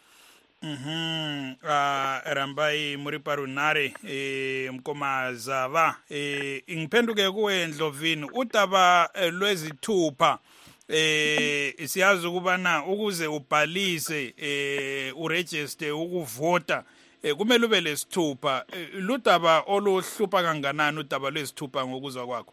Rambai muri parunare mkoma Zava ngipenduke kuwe Ndlovini udaba lwezithupha siyazi ukubana ukuze ubhalise uregister ukuvota kumele ube lesithupha. Ludaba oluhlupha kanganani udaba lwezithupha ngokuzwa kwakho?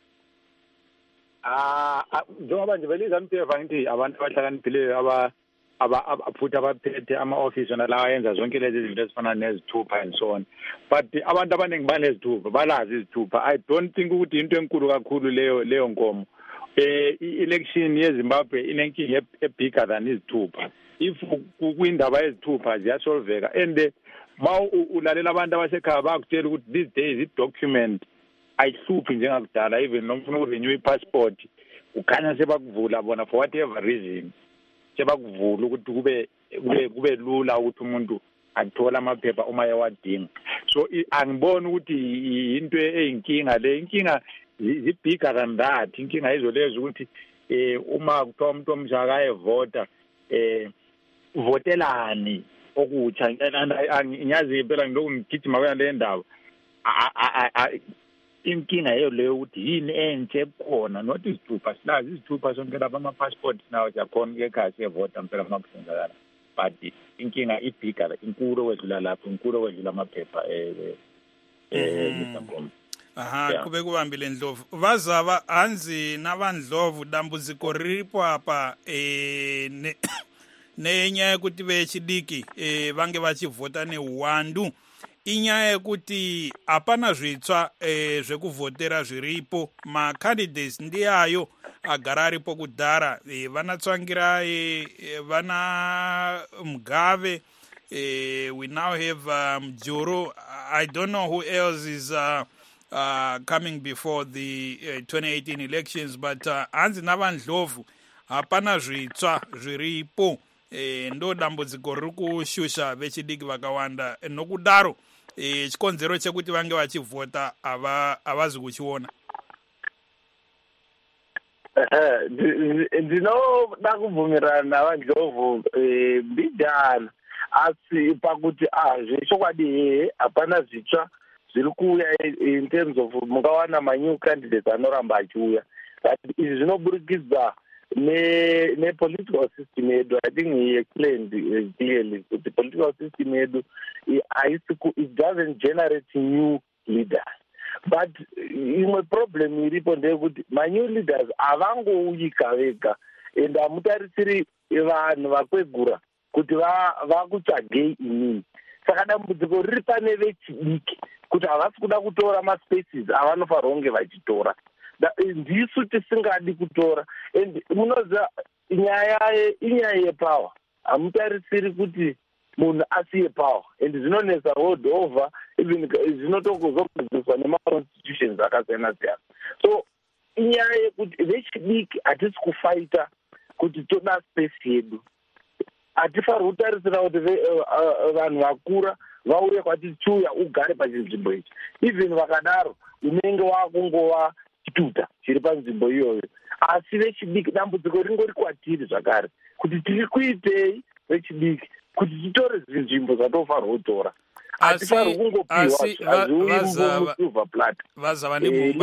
Njengoba nje belizampheva ngithi abantu abahlakaniphileyo futhi abaphethe ama-office nalawa yenza zonke lezi zinto ezifana nezithupha and so on, but abantu abaningi banezithupha, balazi izithupha. I don't think ukuthi into enkulu kakhulu leyo nkomo. I-election yeZimbabwe inenkinga ebigger than izithupha. If kuyindaba yezithupha ziyasolveka, and ma ulalela abantu abasekhaya bakutshela ukuthi these days i-document ayihluphi njengakudala. Even noma ufuna ukurenew i-passport ukhanya sebakuvula bona for whatever reason, sebakuvula ukuthi kube lula ukuthi umuntu athola amaphepha uma ewadinga. So angiboni ukuthi into eyinkinga le. Inkinga zibigger than that. Inkinga izolezo ukuthi uma kuthiwa umuntu omsha akayevota votelani okutsha. Ngiyazi impela ngilokhu ngigijima kwale ndaba. Inkinga yeyo leyo ukuthi yini entshe ekhona, not izithupha. Silazi izithupha sonke lapha ama-passport nawo siyakhona ekhaya siyevota mpela uma kusenzakala, but inkinga ibigger, inkulu okwedlula lapho, inkulu okwedlula amaphepha Mr. Kube kubambile Ndlovu. Vazava hanzi navandlovu dambudziko riripo apa nenyaya yekuti vechidiki vange vachivhota neuwandu. Inyaya yekuti hapana zvitsva zvekuvhotera zviripo. Macandidates ndiayo agara aripo kudhara. Vana Tsvangirai, vana Mugave, we now have Mjuru. I don't know who else is coming before the 2018 elections, but hanzi navandlovu hapana zvitsva zviripo. Ndo dambudziko riri kushusha vechidiki vakawanda, nokudaro chikonzero chekuti vange vachivhota havazi kuchiona. Ndinoda kubvumirana navandlovu mbijana, asi pakuti zvechokwadi hapana zvitsva zviri kuuya in terms of mungawana manew candidates anoramba achiuya. But izvi zvinoburikidza ne-political system yedu. I think he explained clearly that the political system yedu it doesn't generate new leaders. But imwe problem iripo ndeyekuti ma-new leaders havangouika vega and hamutarisiri vanhu vakwegura kuti vakutsvagei inini. Saka dambudziko riri pane vechidiki kuti havasi kuda kutora maspaces avanofanira kunge vachitora. Ndisu tisingadi kutora. And munoziva inyaya yepower. Hamutarisiri kuti munhu asiye power. And zvinonesa world over, even zvinotokuzokudziswa nema-constitutions akasiyana siyana. So inyaya yekuti vechidiki hatisi kufaita kuti toda space yedu. hatifaniri kutarisira kuti vanhu vakura vauye kwati chiuya ugare pachinzvimbo ichi. Even vakadaro unenge wakungova chituta chiri panzvimbo iyoyo. Asi vechidiki dambudziko ringori kwatiri zvakare kuti tiri kuitei vechidiki kuti titore nzvimbo zvatofanirwa kutora. Hatifaniri kungopiwa silver plat. Vazava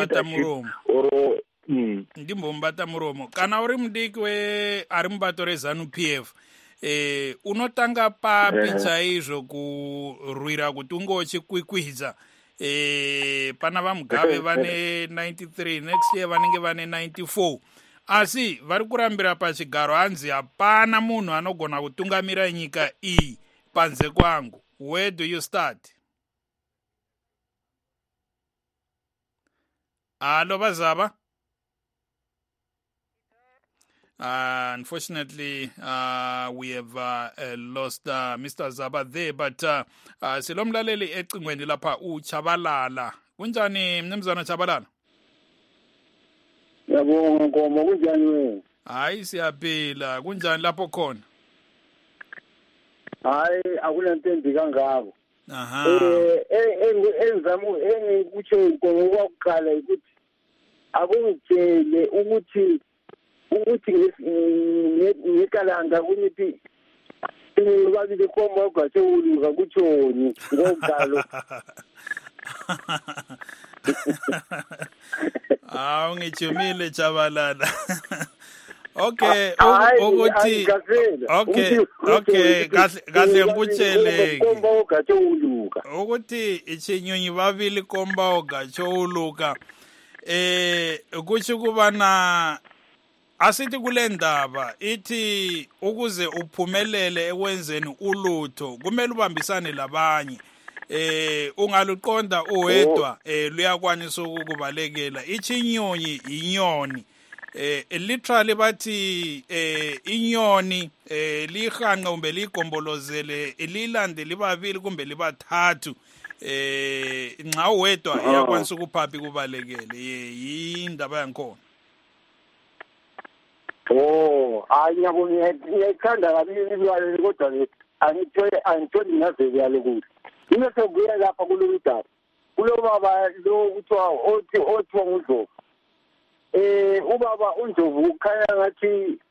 ndimbomubata muromo. Kana uri mudiki ari mubato reZANU-PF, unotanga papi chaizvo kurwira kuti ungochikwikwidza? Pana vaMugabe vane 93, next year vanenge vane 94. Asi vari kurambira pachigaro, hanzi hapana munhu anogona kutungamira nyika iyi panze kwangu. Where do you start? Alo Bazava? Unfortunately, we have lost Mr. Zaba there, but silomlaleli ecingweni lapha uChabalala. Kunjani mnumzana Chabalala? Yabonga Nkomo, kunjani wena? Hayi siyaphila. Kunjani lapho khona? Hayi akulento embi kangako. Aha. Engikutsho Nkomo kwakuqala ukuthi akungitshele ukuthi ngekalanga kunithi babili khomba ugatshe uluka kutshoni ngokalo. Ungijumile Chabalala. Okay, ukuthi kahle ngikutshele khomba ugatshe uluka ukuthi ichinyunyi babili khomba ugatshe uluka. Kuthi kubana asithi kule ndaba ithi ukuze uphumelele ekwenzeni ulutho kumele ubambisane labanye. Ungaluqonda uwedwa luyakwanisa ukubalekela. Ichinyonyi inyoni. Literally bathi inyoni lihanqe kumbe ligombolozele lilande libabili kumbe libathathu. Nxa uwedwa iyakwanisa ukuphaphi kubalekele. Yindaba yankhona. Ngiyayithanda kabili imiyalelo kodwa angitholi ngazeli yalo kuhle. Yine sokubuya lapha kulolu daba. Kulo baba lo kuthiwa othiwa nguNdlovu. Ubaba uNdlovu ukhanya ngathi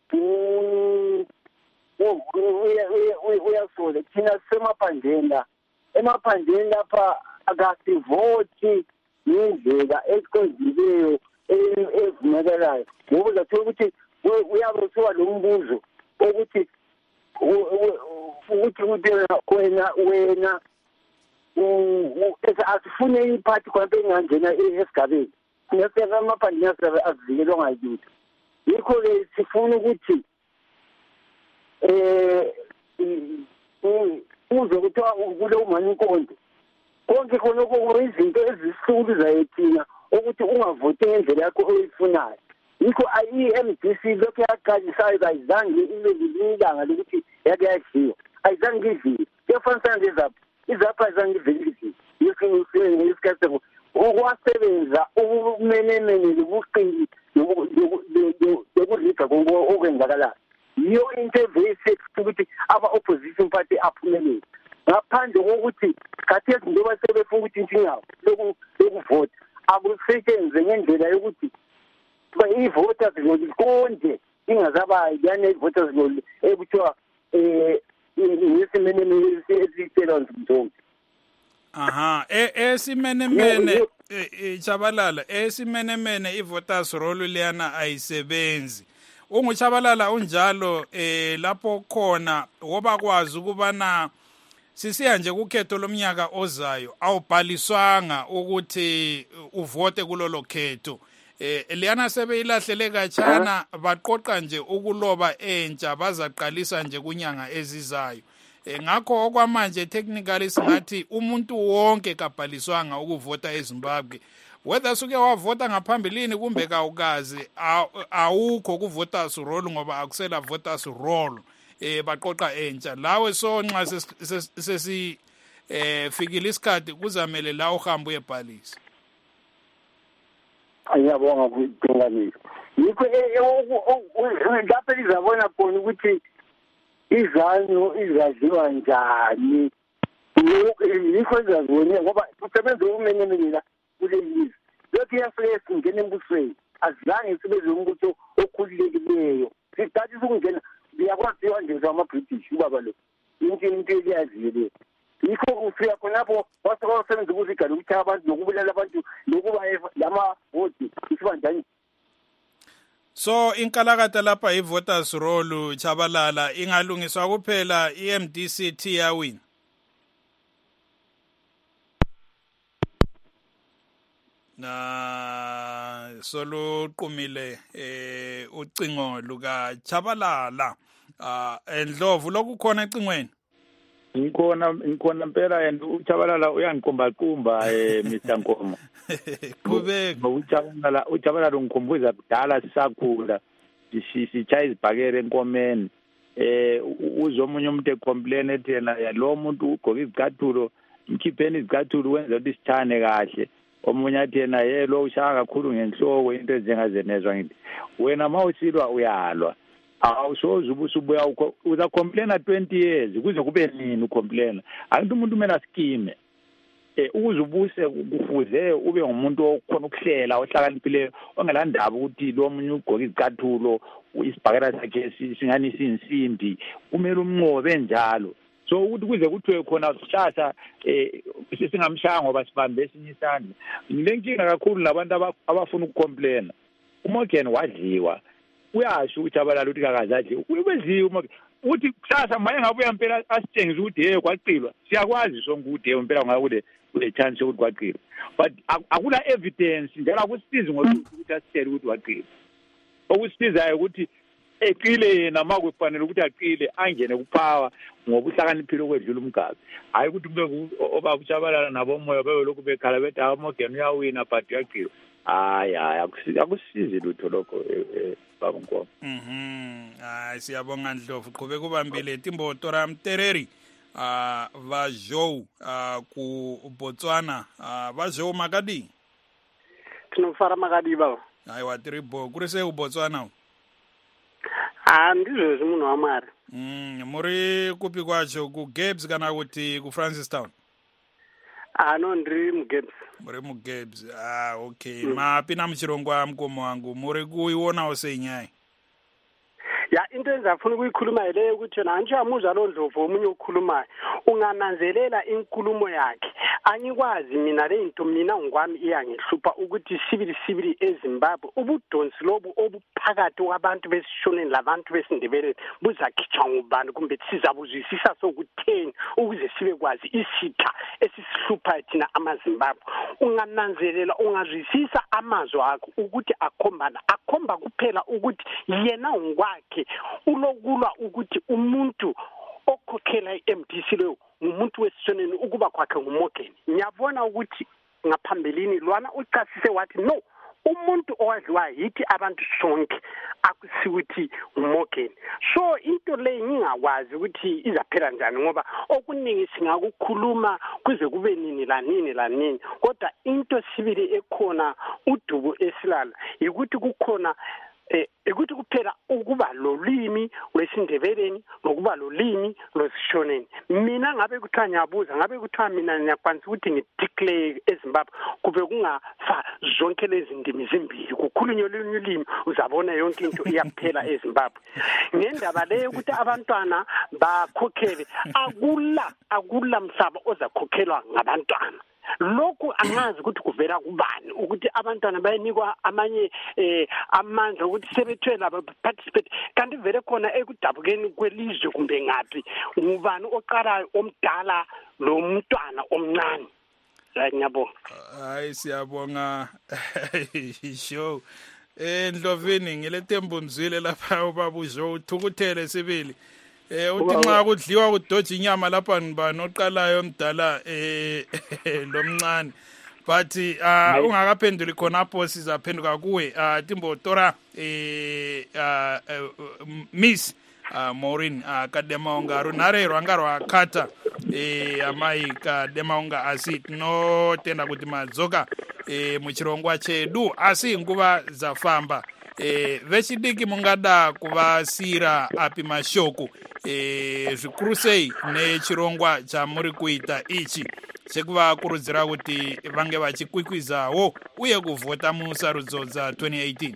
uyasole. Thina sisemaphandleni la. Emaphandleni lapha akasivoti ngendlela eqondileyo evumekelayo. Ngoba uzathola ukuthi uyabe uthiwa lo mbuzo ukuthi wena asifune iphathi khona engangena esigabeni. Singaseva amaphandleni asivikelwa ngayitho. Yikho-ke sifuna ukuthi uzwe kuthiwa kulo umani inkonzo. Konke khonokho izinto ezisihlukuzayo thina ukuthi ungavoti ngendlela yakho oyifunayo. Yikho i-MDC lokhu yaqalisayo ayizange ilanga lokuthi yake yadliwa. Ayizange idliwe. Kuyafanisana izapha ayizange ivelisiwe. Ngesikhathi ukwasebenza ubumenemene lobuqili lokudlika konke okwenzakalayo. Yiyo into evese ukuthi aba-opposition party aphumelele. Ngaphandle kokuthi khathesi njengoba sebefuna ukuthi intinyawo lokuvota akusetshenzwe ngendlela yokuthi i-voters ngolikonde ingazabayi liyane i-voters ekuthiwa ngesimenemene esiyitshelwa nzimzonke. Aha, esimenemene Chabalala, esimenemene i-voters roll liyana ayisebenzi. UnguChabalala unjalo lapho khona woba kwazi ukubana sisiya nje kukhetho lomnyaka ozayo awubhaliswanga ukuthi uvote kulolo khetho. Liyana sebeyilahlele kachana baqoqa nje ukuloba entsha bazaqalisa nje kunyanga ezizayo. Ngakho okwamanje technically singathi umuntu wonke kabhaliswanga ukuvota eZimbabwe. Whether suke wavota ngaphambilini kumbe kawukazi awukho ku voters roll ngoba akusela voters roll. Baqoqa entsha. Lawe so nxa sesi fikile isikhathi kuzamele la uhambe uyebhalisa. Ayabonga kudinganisa. Yikho lapha lizabona khona ukuthi izanyo izadliwa njani yikho izazibone ngoba usebenza ukumenyemenyela kuleli lokhu iyafike singene embusweni azange sibe umbuso okhululekileyo siqalisa ukungena biyakwaziwa nje zama-British ubaba lo into eliyaziyo le yikho ufika khonapho wasebenza ukuzigala ukuthi abantu nokubulala abantu nokuba lamavoti isiba njani. So inkalakata lapha i-voters roll Chabalala ingalungiswa kuphela i-MDC yawina. Na solo qumile ucingo luka Chabalala Ndlovu lokukhona ecingweni. Ngikhona impela and uChabalala uyangiqomba Mr Nkomo. Kubeka uChabalala ungikhumbuza kudala sisakhula sitshaya izibhakere enkomeni uzomunye umuntu ecomplain ethi yena lo muntu ugqoka izicathulo mkhipheni izicathulo wenza ukuthi sithane kahle omunye athi yena lo ushaya kakhulu ngenhloko into ezingazenezwa ngithi wena mawusilwa uyalwa awusoze ubusubuya uza complain 20 years kuze kube nini ucomplain akuthi umuntu kumele askime uzubuse kufuze ube ngumuntu okhona ukuhlela ohlakaniphileyo ongelandaba ukuthi lo munye ugqoka izicathulo isibhakela sakhe singani sinsimbi kumele umnqobe njalo so ukuthi kuze kuthiwe khona sishasa singamshaya ngoba sibambe esinye isandla lenkinga kakhulu labantu abafuna ukucomplain uMorgan wadliwa uyasho ukuthi abalala ukuthi kakazadli ubedliwa uthi kusasa maye ngabuya impela asitshengisa ukuthi kwaqilwa siyakwazi sonke ukuthi impela ngakude kule chance ukuthi kwaqilwa but akula evidence njalo akusisizi ngokuthi asitshele ukuthi waqilwa okusisizayo ukuthi eqile yena makufanele ukuthi aqile angene kupower ngoba uhlakaniphile okwedlula umgabe hayi ukuthi kube obaba uChabalala nabomoya bebe lokhu bekhala bethi Morgan uyawina but uyaqilwa hayi akusisizi lutho lokho baba Nkomo. Hayi siyabonga Ndlovu qhubeka ubambile Timboto Ramtereri vajo ku Botswana vajo Makadi Tinofara Makadi baba. Hayi watribo kurise u Botswana. Ndizwe munhu wamari. Muri kupi kwacho ku Gabes kana kuti ku Francistown? No ndiri mu Gabes. Muri mu Gabes. Okay. Mapina muchirongwa mkomo wangu muri kuiona osenyai. Ya into engizafuna ukuyikhuluma ile ukuthi yena anjamuzwa lo Ndlovu omunye ukhulumayo ungananzelela inkulumo yakhe anyikwazi mina le into mina ngwami iyangihlupha ukuthi sibili eZimbabwe ubudonsi lobu obuphakathi kwabantu besishoneni labantu besindebeleni buzakhitshwa ngubani kumbe sizabuzwisisa sokutheni ukuze sibe kwazi isitha esisihlupha thina amaZimbabwe ungananzelela ungazwisisa amazwi akho ukuthi akhomba kuphela ukuthi yena ngwakhe ulokulwa ukuthi umuntu okhokhela iMDC lo umuntu wesishoneni ukuba kwakhe nguMorgan ngiyabona ukuthi ngaphambilini lwana ucasise wathi no umuntu owadliwa yithi abantu sonke akusiwuthi uMorgan so into le ngingakwazi ukuthi izaphela njani ngoba okuningi singakukhuluma kuze kube nini la nini kodwa into sibili ekhona udubo esilala ukuthi kukhona ukuthi kuphela ukuba lolimi lwesindebeleni nokuba lolimi lwesishoneni mina ngabe kuthiwa ngiyabuza ngabe kuthiwa mina ngiyakwanisa ukuthi ngideclare eZimbabwe kube kungafa zonke lezi ndimi zimbili kukhulunywe ulimi uzabona yonke into iyaphela eZimbabwe ngendaba leyo ukuthi abantwana bakhokhele akula mhlaba ozakhokhelwa ngabantwana lokhu angazi ukuthi kuvela kubani ukuthi abantwana bayanikwa amanye amandla ukuthi sebethwela participate kanti vele khona ekudabukeni kwelizwe kumbe ngapi ngubani oqalayo omdala lo mntwana omncane ngiyabonga. Hayi siyabonga show Ndlovini ngilethembu mzwile lapha ubaba uJoe uthukuthele sibili uthi nxa kudliwa kudoja inyama lapha ngibani oqalayo omdala lomncane but ungakaphenduli khonapho sizaphenduka kuwe Timbotora Miss Maureen Kademaonga runare rwangarwa kata amai Kademaonga asi tinotenda kuti madzoka muchirongwa chedu asi nguva dzafamba vechidiki mungada kuvasira api mashoko zvikuru sei nechirongwa chamuri kuita ichi chekuvakurudzira kuti vange vachikwikwidzawo uye kuvhota musarudzo dza2018?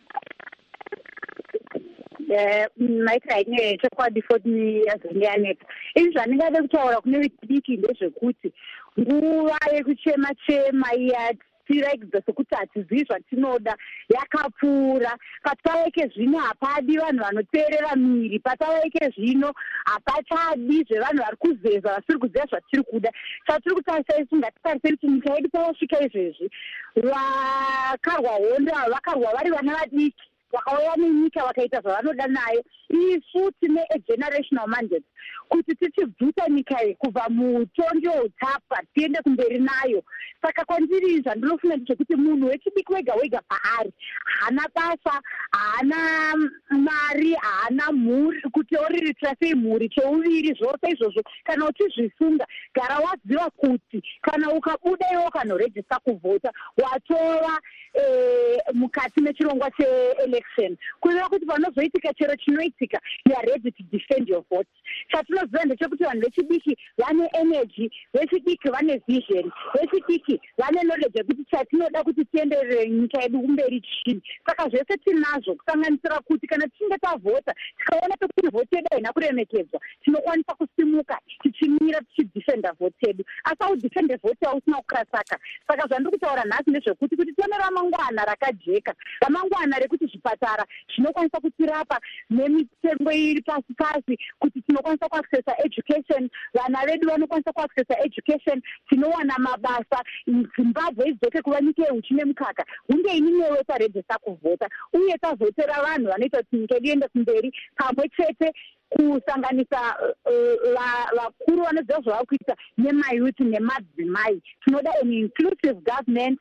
maita haine chokwadi foti yazondianeka. Izvi zvandingade kutaura kune vechidiki ndezvekuti nguva yekuchema-chema iya tiregidza sekuti hatizivi zvatinoda yakapfuura. Patavaike zvino hapadi vanhu vanoteerera miri, patavaike zvino hapachadi zvevanhu vari kuzeza vasiri kuziva zvatiri kuda. Chatiri kutarisa isi ngatitarisei kuti nyika yedu pavasvika izvezvi vakarwa hondo ava vakarwa vari vana vadiki vakauya nenyika vakaita zvavanoda nayo. Isu tine generational mandate kuti tichibvuta nyika iyi kubva mutongi weutapwa tiende kumberi nayo. Saka kwandiri zvandinofunga ndezvekuti munhu wechidiki wega wega paari haana basa, haana mari, haana mhuri, kuti oriritira sei mhuri cheuviri, zvose izvozvo kana uchizvisunga gara waziva kuti kana ukabuda iwo kanorejista kuvhota watova mukati mechirongwa cheelection, kureva kuti panozoitika chero chinoitika you are ready to defend your vote. Chatinoziva ndechekuti vanhu vechidiki vane energy, vechidiki vane vision, vechidiki vane knowledge yekuti chatinoda kuti tienderere nyika yedu kumberi chini. Saka zvese tinazvo kusanganisira kuti kana tichinge tavhota tikaona pekuti vhoti yedu haina kuremekedzwa tinokwanisa kusimuka tichimira tichidefenda vhoti yedu. Asi audefende vhoti hausina kukrasaka. Saka zvandiri kutaura nhasi ndezvekuti kuti tione ramangwana rakajeka, ramangwana rekuti zvipatara zvinokwanisa kutirapa nemitengo iri pasi pasi, kuti tinokwanisa kuaccessa education, vana vedu vanokwanisa kuaccessa education, tinowana mabasa, Zimbabwe idzoke kuva nyika yehuchi nemukaka. Hunge ininewe tarejesa kuvhota uye tavhotera vanhu vanoita kuti nyika yedu iende kumberi, pamwe chete kusanganisa vakuru vanoziva zvava kuita nemayuthi nemadzimai. Tinoda an inclusive government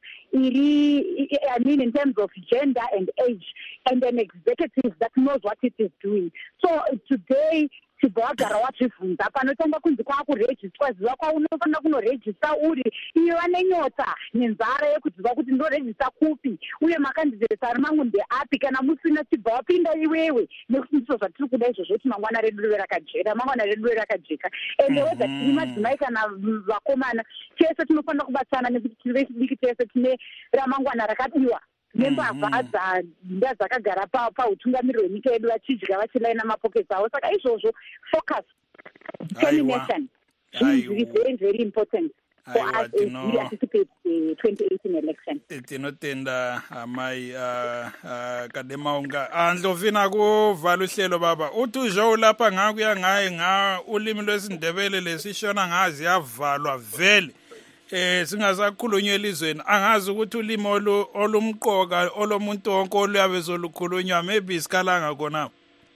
in terms of gender and age, and an executive that knows what it is doing. So today chibva wagara wazvibvunza panotanga kunzi kwakurejistwa, ziva kwaunofanira kunorejista uri iye vane nyota nenzara yekuziva kuti ndorejista kupi uye makandidheti ari mangu ndeapi. Kana musina chibva wapinda iwewe, nekuti ndizvo zvatiri kuda izvozvo kuti mangwana redu rive rakajeka. Ende wedza tiri madzimai kana vakomana, tese tinofanira kubatsana nekuti tiri vechidiki tese tine ramangwana rakadiwa nembavha dzakagara pautungamiriro hwenyika yedu vachidya vachilaina mapoketi avo. Saka izvozvo focus, determination is very, very important for us as we anticipate the 2018 election. Tinotenda amai Kademaunga. Ndlovina kuvala uhlelo baba. Uthi ujo lapha ngakuya ngaye ulimi lwesindebele lesishona ngazi yavalwa vele. Singasakhulunywa elizweni, angazi ukuthi ulimi olumqoka olomuntu wonke oluyabe zolukhulunywa maybe isikalanga khona.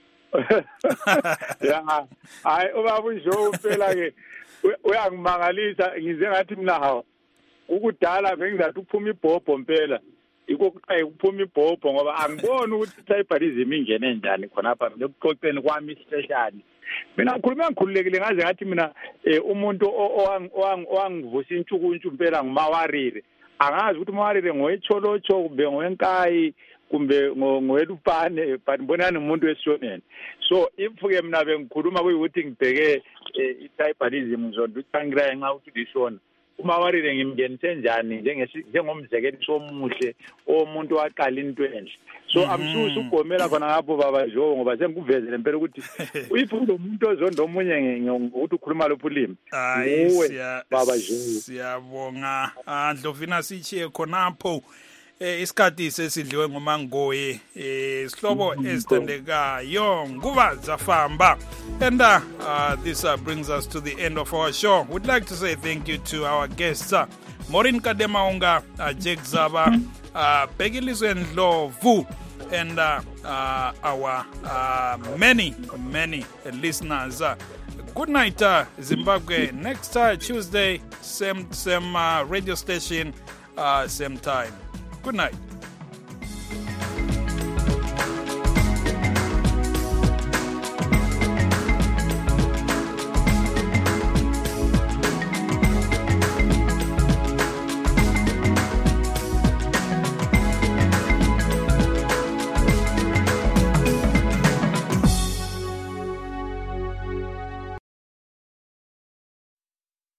Ya, hayi ubaba ujo phela ke uyangimangalisa, ngize ngathi mina hawo ukudala bengizathi uphuma ibhobho impela. Ikokuqhayi kuphuma ibhobho ngoba angiboni ukuthi tribalism ingene njani khonapha ngekuxoxeni kwami isipeshali. Mina ngikhululekile ngaze ngathi mina umuntu owangivusa intshukuntshu impela ngumawarire. Angazi ukuthi umawarire ngoyecholocho kumbe ngoyenkayi kumbe ngoelupane, but mbonani umuntu wesishoneni. So if-ke mina bengikhuluma kuyikuthi ngibheke i-tribalism ngizondutshangira nxa ukuthi lishona. Umawarire ngimngenise njani njengomzekeliso omuhle omuntu waqala into enhle. So amsusa ugomela khona ngapho baba jo ngoba sengikuvezele impela ukuthi uyifundo umuntu ozonda omunye ngokuthi ukhuluma lophu ulimi. Baba jo siyabonga. Ndlovina sichiye khonapho isikhathi sesidliwe ngomangoye isihlobo ezithandekayo nguba zafamba. And this brings us to the end of our show. We'd like to say thank you to our guests, Maureen Kademaunga, Jake Zaba, Pegilizwe Ndlovu, and our many listeners. Good night, Zimbabwe. Next Tuesday, same radio station, same time. Good night.